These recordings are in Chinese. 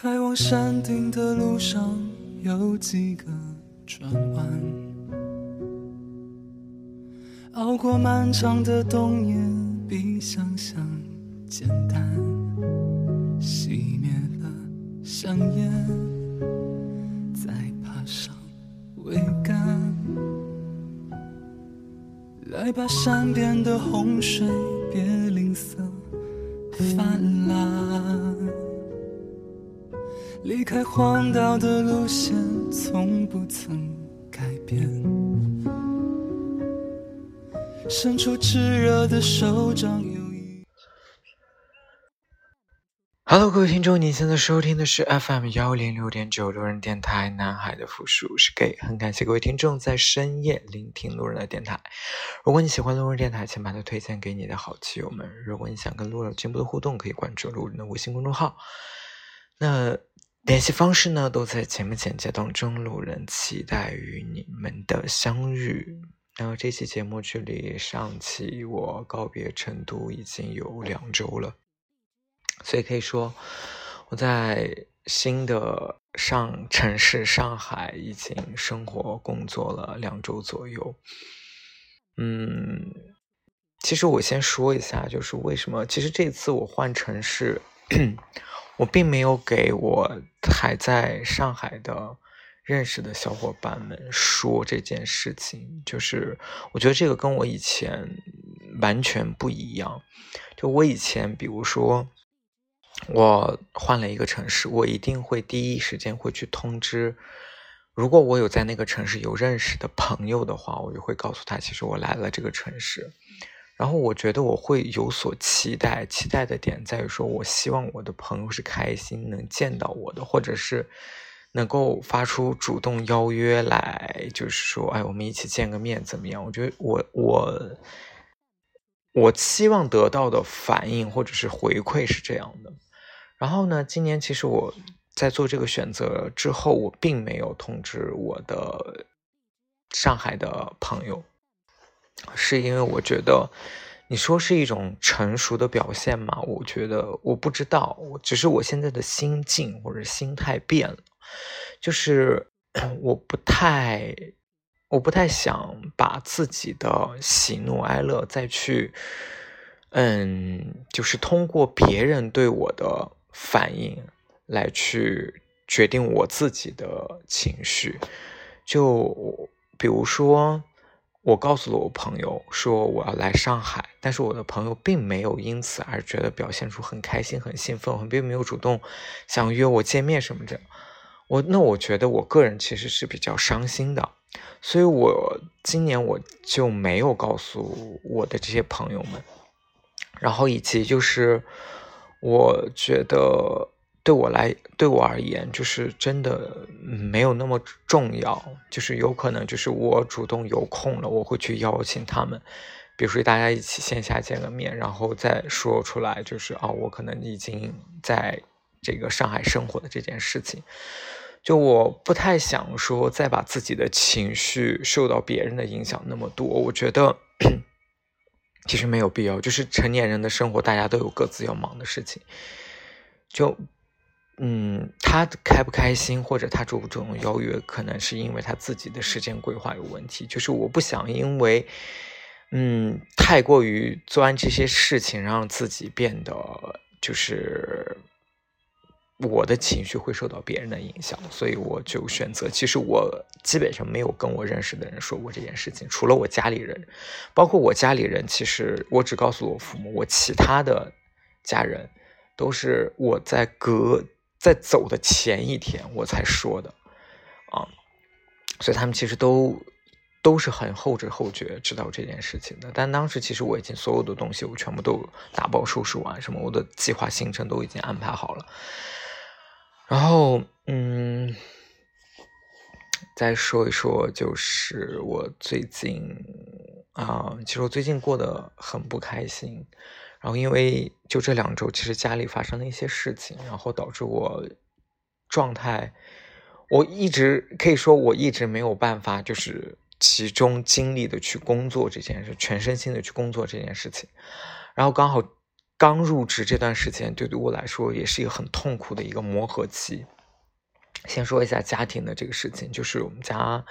开往山顶的路上有几个转弯，熬过漫长的冬夜比想象简单，熄灭了香烟，再爬上桅杆，来把山边的洪水别吝啬泛滥，离开荒岛的路线从不曾改变，伸出炙热的手掌。Hello， 各位听众，你现在收听的是 FM106.9 路人电台，南海的复数是 gay， 很感谢各位听众在深夜聆听路人的电台。如果你喜欢路人电台，请把它推荐给你的好基友们。如果你想跟路人有进一步的互动，可以关注路人的微信公众号。那联系方式呢，都在节目简介当中，路人期待与你们的相遇。那这期节目距离上期我告别成都已经有2周了，所以可以说我在新的城市上海已经生活工作了2周左右。其实我先说一下，就是为什么其实这次我换城市我并没有给我还在上海的认识的小伙伴们说这件事情，就是我觉得这个跟我以前完全不一样。就我以前比如说我换了一个城市，我一定会第一时间会去通知，如果我有在那个城市有认识的朋友的话，我就会告诉他其实我来了这个城市。然后我觉得我会有所期待的点在于说，我希望我的朋友是开心能见到我的，或者是能够发出主动邀约来，就是说我们一起见个面怎么样。我觉得我期望得到的反应或者是回馈是这样的。然后呢，今年其实我在做这个选择之后，我并没有通知我的上海的朋友，是因为我觉得你说是一种成熟的表现吗？我觉得我不知道，只是我现在的心境或者心态变了，就是我不太想把自己的喜怒哀乐再去就是通过别人对我的反应来去决定我自己的情绪。就比如说我告诉了我朋友说我要来上海，但是我的朋友并没有因此而觉得表现出很开心很兴奋，并没有主动想约我见面什么的，我觉得我个人其实是比较伤心的。所以我今年我就没有告诉我的这些朋友们，然后以及就是我觉得对我而言就是真的没有那么重要，就是有可能就是我主动有空了，我会去邀请他们，比如说大家一起线下见个面，然后再说出来就是我可能已经在这个上海生活的这件事情。就我不太想说再把自己的情绪受到别人的影响那么多，我觉得其实没有必要，就是成年人的生活大家都有各自要忙的事情，就他开不开心或者他主不主动邀约，可能是因为他自己的时间规划有问题，就是我不想因为太过于做完这些事情让自己变得就是我的情绪会受到别人的影响，所以我就选择，其实我基本上没有跟我认识的人说过这件事情，除了我家里人，包括我家里人其实我只告诉我父母，我其他的家人都是我在走的前一天我才说的所以他们其实都是很后知后觉知道这件事情的。但当时其实我已经所有的东西我全部都打包收拾完，什么我的计划行程都已经安排好了。然后再说一说就是我最近其实我最近过得很不开心，然后因为就这2周其实家里发生了一些事情，然后导致我状态，我一直没有办法就是集中精力的去工作这件事，全身心的去工作这件事情。然后刚刚入职这段时间，对于我来说也是一个很痛苦的一个磨合期。先说一下家庭的这个事情，就是我们家，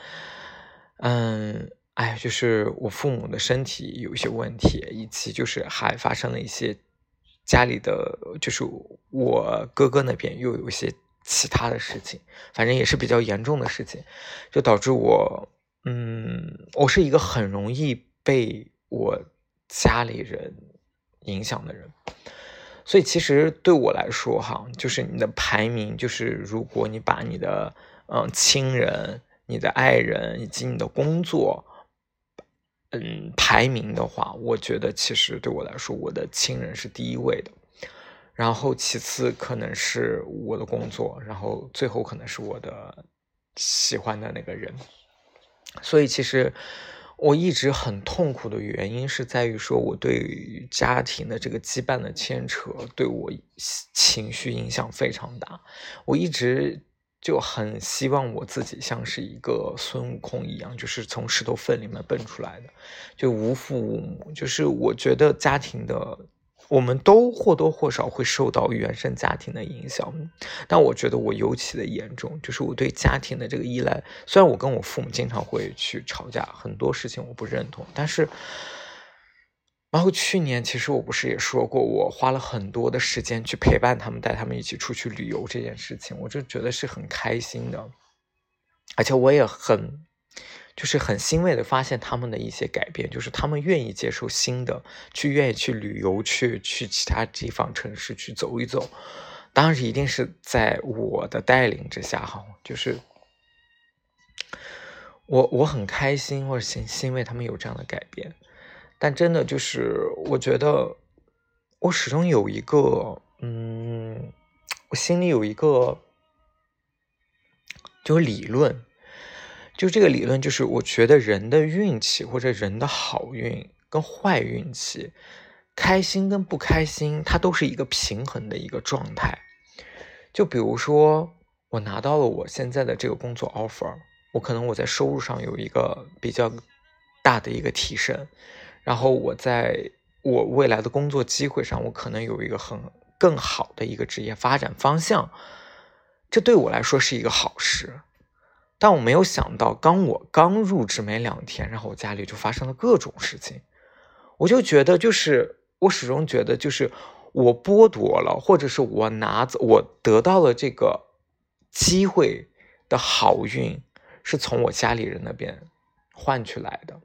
就是我父母的身体有一些问题，以及就是还发生了一些家里的，就是我哥哥那边又有一些其他的事情，反正也是比较严重的事情，就导致我，我是一个很容易被我家里人影响的人。所以其实对我来说哈，就是你的排名，就是如果你把你的亲人、你的爱人以及你的工作排名的话，我觉得其实对我来说，我的亲人是第一位的，然后其次可能是我的工作，然后最后可能是我的喜欢的那个人。所以其实我一直很痛苦的原因是在于说，我对于家庭的这个羁绊的牵扯对我情绪影响非常大。我一直就很希望我自己像是一个孙悟空一样，就是从石头缝里面蹦出来的，就无父无母。就是我觉得家庭的，我们都或多或少会受到原生家庭的影响，但我觉得我尤其的严重，就是我对家庭的这个依赖。虽然我跟我父母经常会去吵架，很多事情我不认同，但是然后去年其实我不是也说过，我花了很多的时间去陪伴他们，带他们一起出去旅游这件事情，我就觉得是很开心的，而且我也很欣慰的发现他们的一些改变，就是他们愿意接受新的，愿意去旅游，去其他地方城市去走一走。当然一定是在我的带领之下哈，就是我很开心或者欣慰他们有这样的改变。但真的就是我觉得我始终有一个我心里有一个就是理论，就这个理论就是我觉得人的运气或者人的好运跟坏运气，开心跟不开心，它都是一个平衡的一个状态。就比如说我拿到了我现在的这个工作 offer， 我在收入上有一个比较大的一个提升，然后我在我未来的工作机会上，我可能有一个更好的一个职业发展方向，这对我来说是一个好事。但我没有想到，我刚入职没2天，然后我家里就发生了各种事情。我就觉得我始终觉得我剥夺了，或者是我得到了这个机会的好运是从我家里人那边换取来的，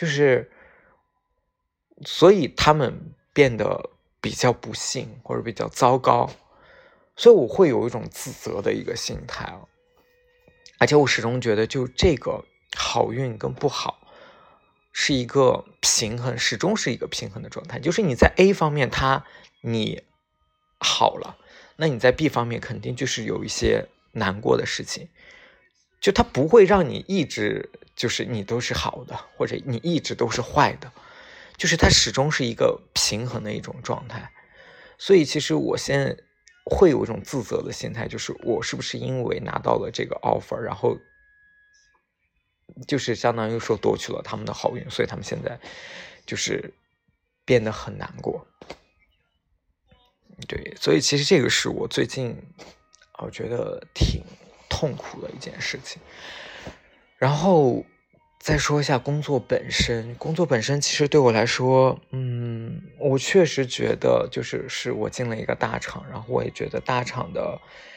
所以他们变得比较不幸或者比较糟糕，所以我会有一种自责的一个心态啊。而且我始终觉得就这个好运跟不好是一个平衡，始终是一个平衡的状态。就是你在 A 方面你好了，那你在 B 方面肯定就是有一些难过的事情，就它不会让你一直就是你都是好的，或者你一直都是坏的，就是它始终是一个平衡的一种状态。所以其实我现在会有一种自责的心态，就是我是不是因为拿到了这个 offer， 然后就是相当于说夺取了他们的好运，所以他们现在就是变得很难过。对，所以其实这个是我最近我觉得挺痛苦的一件事情。然后再说一下工作本身，其实对我来说，我确实觉得是我进了一个大厂，然后我也觉得大厂的，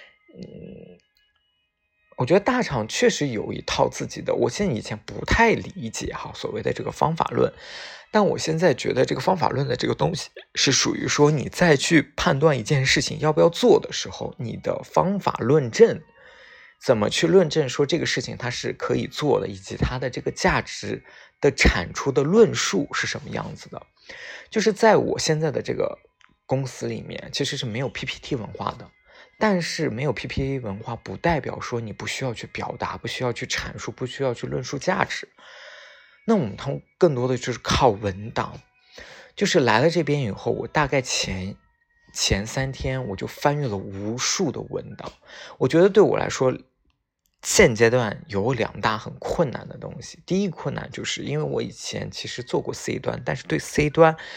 我觉得大厂确实有一套自己的，我以前不太理解所谓的这个方法论，但我现在觉得这个方法论的这个东西是属于说你再去判断一件事情要不要做的时候，你的方法论证怎么去论证说这个事情它是可以做的，以及它的这个价值的产出的论述是什么样子的。就是在我现在的这个公司里面其实是没有 PPT 文化的，但是没有 PPT 文化不代表说你不需要去表达，不需要去阐述，不需要去论述价值。那我们更多的就是靠文档，就是来了这边以后，我大概前3天我就翻阅了无数的文档。我觉得对我来说现阶段有2大很困难的东西。第一个困难就是因为我以前其实做过 C 端，但是对 C 端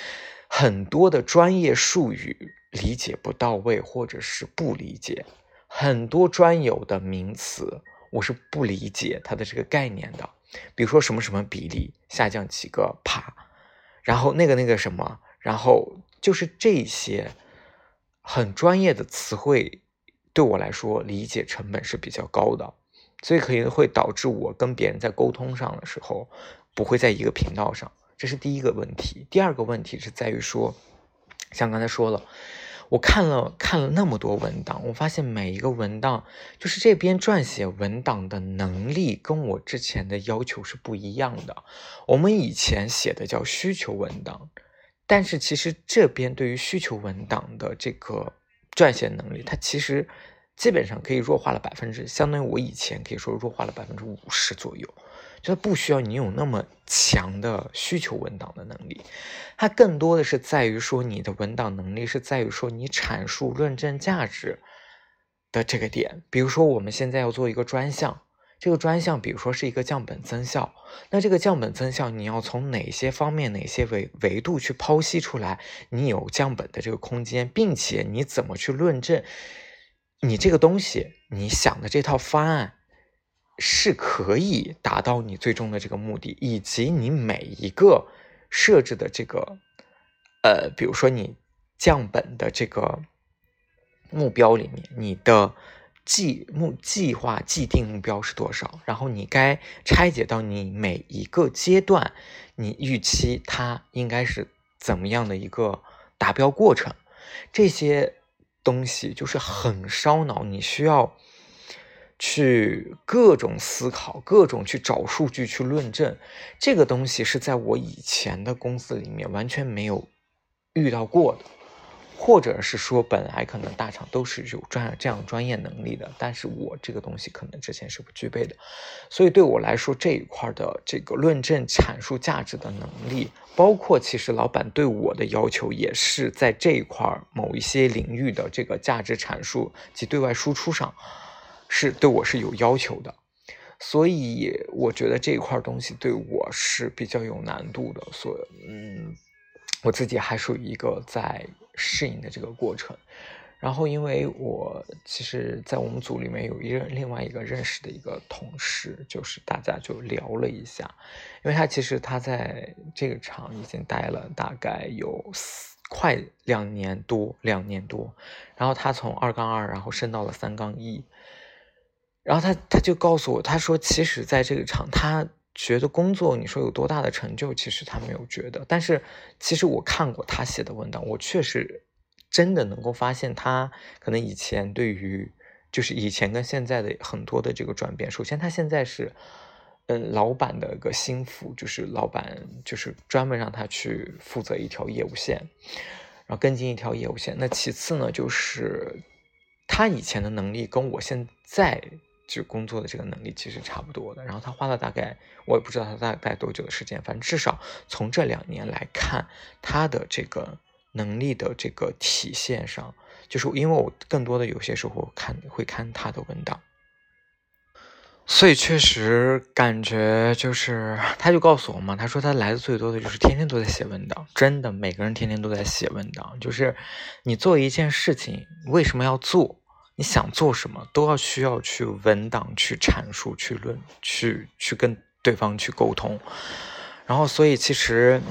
很多的专业术语理解不到位，或者是不理解，很多专有的名词我是不理解它的这个概念的。比如说什么什么比例下降几个帕，然后那个什么，然后就是这些很专业的词汇，对我来说理解成本是比较高的，所以可能会导致我跟别人在沟通上的时候不会在一个频道上，这是第一个问题。第二个问题是在于说，像刚才说了，我看了那么多文档，我发现每一个文档，就是这边撰写文档的能力跟我之前的要求是不一样的。我们以前写的叫需求文档，但是其实这边对于需求文档的这个撰写能力，它其实基本上可以弱化了相当于我以前可以说弱化了50%左右。就不需要你有那么强的需求文档的能力，它更多的是在于说你的文档能力是在于说你阐述论证价值的这个点。比如说我们现在要做一个专项，这个专项比如说是一个降本增效，那这个降本增效你要从哪些方面哪些维度去剖析出来你有降本的这个空间，并且你怎么去论证你这个东西你想的这套方案是可以达到你最终的这个目的，以及你每一个设置的这个比如说你降本的这个目标里面，你的计划既定目标是多少，然后你该拆解到你每一个阶段你预期它应该是怎么样的一个达标过程，这些东西就是很烧脑，你需要去各种思考，各种去找数据去论证，这个东西是在我以前的公司里面完全没有遇到过的，或者是说本来可能大厂都是有这样专业能力的，但是我这个东西可能之前是不具备的，所以对我来说这一块的这个论证阐述价值的能力，包括其实老板对我的要求也是在这一块某一些领域的这个价值阐述及对外输出上是对我是有要求的，所以我觉得这一块东西对我是比较有难度的，我自己还属于一个在适应的这个过程。然后因为我其实在我们组里面有另外一个认识的一个同事，就是大家就聊了一下，因为他在这个厂已经待了大概有快2年多，然后他从2-2然后升到了3-1，然后他就告诉我，他说其实在这个厂他觉得工作你说有多大的成就，其实他没有觉得，但是其实我看过他写的文档，我确实真的能够发现他可能以前对于就是以前跟现在的很多的这个转变。首先他现在是老板的一个心腹，就是老板就是专门让他去负责一条业务线，然后跟进一条业务线。那其次呢，就是他以前的能力跟我现在就工作的这个能力其实差不多的，然后他花了大概我也不知道他大概多久的时间，反正至少从这2年来看，他的这个能力的这个体现上，就是因为我更多的有些时候会看他的文档，所以确实感觉就是他就告诉我嘛，他说他来的最多的就是天天都在写文档，真的每个人天天都在写文档，就是你做一件事情为什么要做，你想做什么都需要去文档去阐述去跟对方去沟通，然后所以其实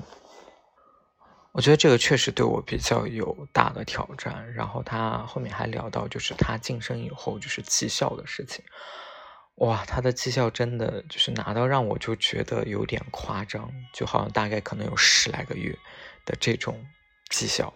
我觉得这个确实对我比较有大的挑战。然后他后面还聊到就是他晋升以后就是绩效的事情，哇，他的绩效真的就是拿到让我就觉得有点夸张，就好像大概可能有10来个月的这种绩效。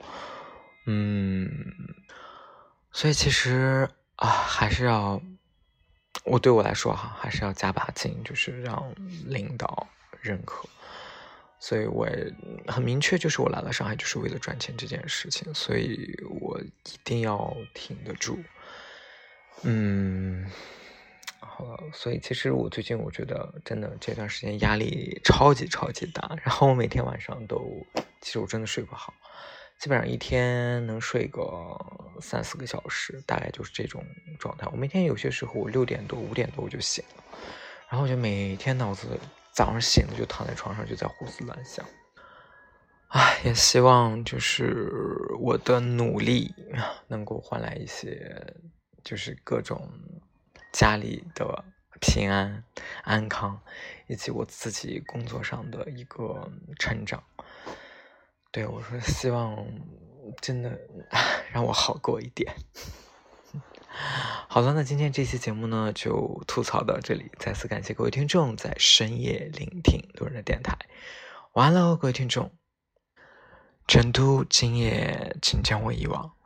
所以其实还是要对我来说还是要加把劲，就是让领导认可。所以我也很明确，就是我来了上海就是为了赚钱这件事情，所以我一定要挺得住。好了，所以其实我最近我觉得真的这段时间压力超级大，然后我每天晚上其实我真的睡不好，基本上一天能睡个3-4个小时，大概就是这种状态。我每天有些时候我6点多5点多我就醒了，然后我就每天脑子早上醒了就躺在床上就在胡思乱想。 也希望就是我的努力能够换来一些就是各种家里的平安安康，以及我自己工作上的一个成长。对，我说希望真的让我好过一点。好了，那今天这期节目呢就吐槽到这里，再次感谢各位听众在深夜聆听路人的电台。晚安喽，各位听众。成都今夜请将我遗忘。